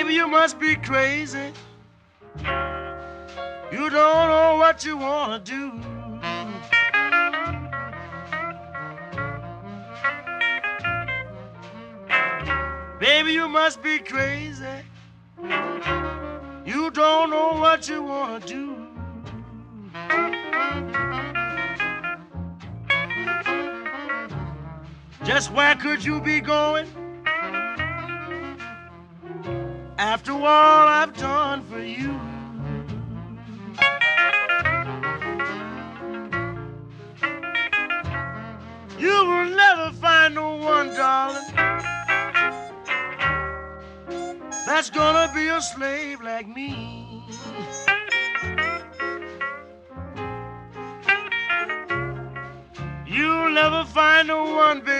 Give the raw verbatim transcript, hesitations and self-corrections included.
Baby, you must be crazy. You don't know what you want to do. Baby, you must be crazy. You don't know what you want to do. Just where could you be going after all I've done for you? You will never find no one, darling, that's gonna be a slave like me. You'll never find no one, baby,